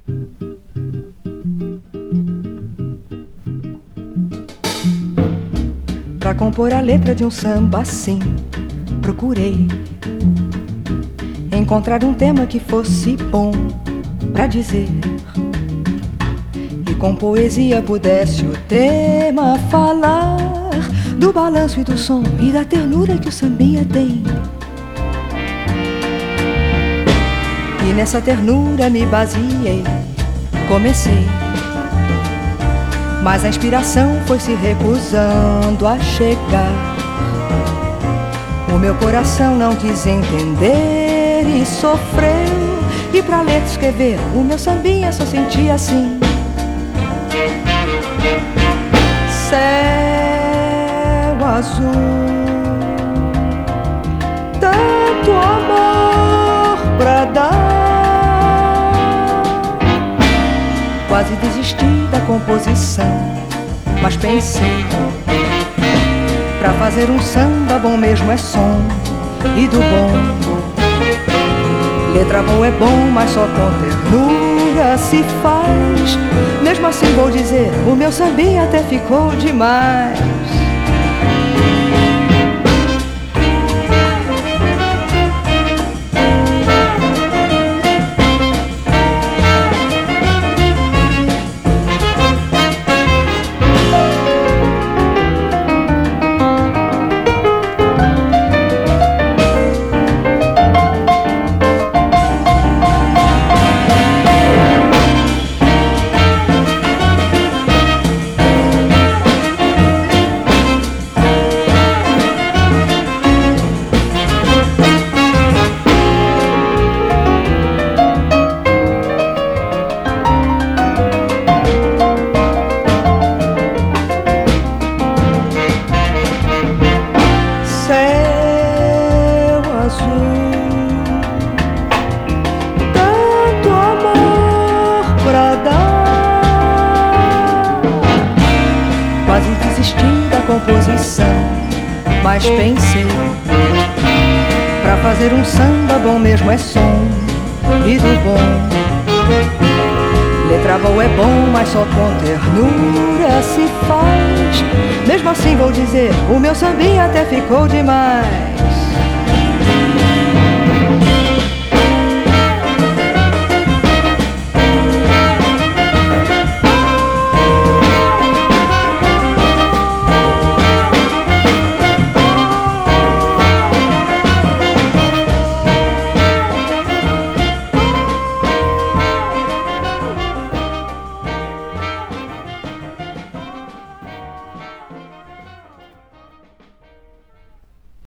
Pra compor a letra de um samba assim, procurei encontrar um tema que fosse bom pra dizer, e com poesia pudesse o tema falar do balanço e do som e da ternura que o sambinha tem. E nessa ternura me baseei, comecei, mas a inspiração foi se recusando a chegar. O meu coração não quis entender e sofreu. E pra ler e escrever o meu sambinha só sentia assim. Céu azul, tanto amor pra dar. Quase desisti da composição, mas pensei, pra fazer um samba bom mesmo é som e do bom. Letra boa é bom, mas só com ternura se faz. Mesmo assim vou dizer, o meu sambinha até ficou demais. Mas pensei, pra fazer um samba bom mesmo é som e do bom. Letra boa é bom, mas só com ternura se faz. Mesmo assim vou dizer, o meu sambinha até ficou demais.